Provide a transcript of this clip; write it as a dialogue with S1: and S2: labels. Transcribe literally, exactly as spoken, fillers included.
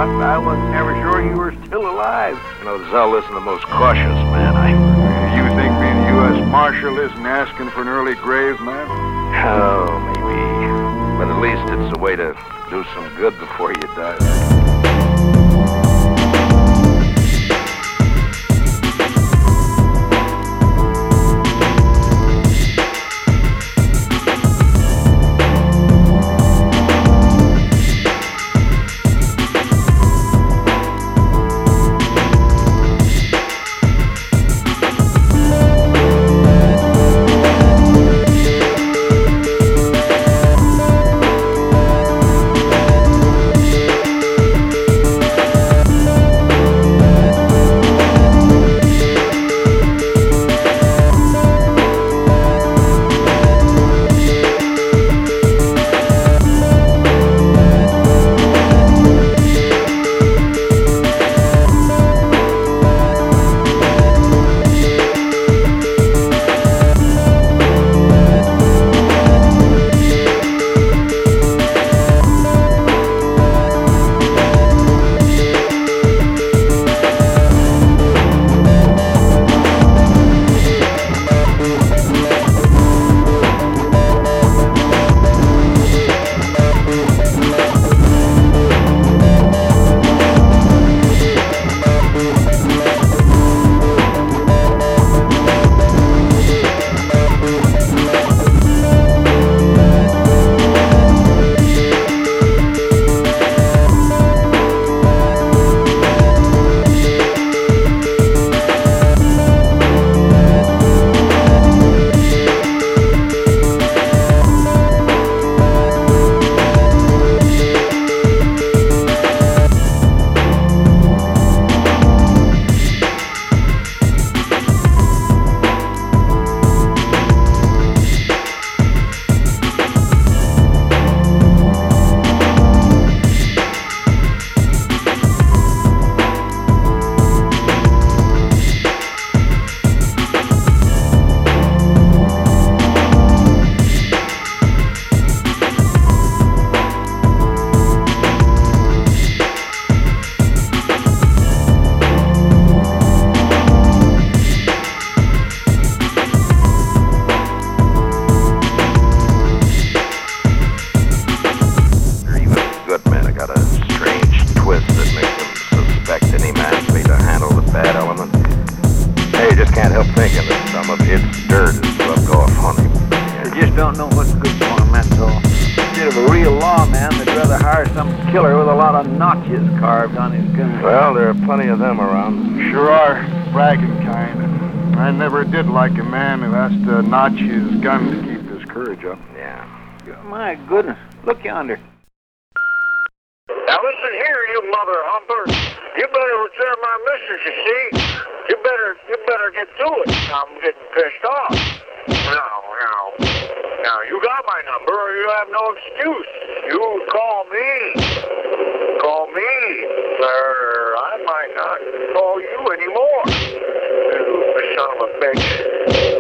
S1: Chuck. I was never sure you were still alive.
S2: You know, Zell isn't the most cautious man. I...
S3: You think being U S Marshal isn't asking for an early grave, man?
S2: Oh, maybe. But at least it's a way to do some good before you die. Can't help thinking that some of its dirt is rubbed off on him.
S1: They just don't know what's good for him, that's all. Instead of a real lawman, they'd rather hire some killer with a lot of notches carved on his gun.
S2: Well, there are plenty of them around.
S3: Sure are. Bragging kind. I never did like a man who has to notch his gun to keep his courage up.
S2: Yeah.
S1: My goodness. Look yonder.
S4: Now listen here, you mother humper. You better return my missus, you see. You better, you better get to it. I'm getting pissed off. Now, now, now, you got my number or you have no excuse. You call me. Call me, sir. I might not call you anymore. You son of a bitch.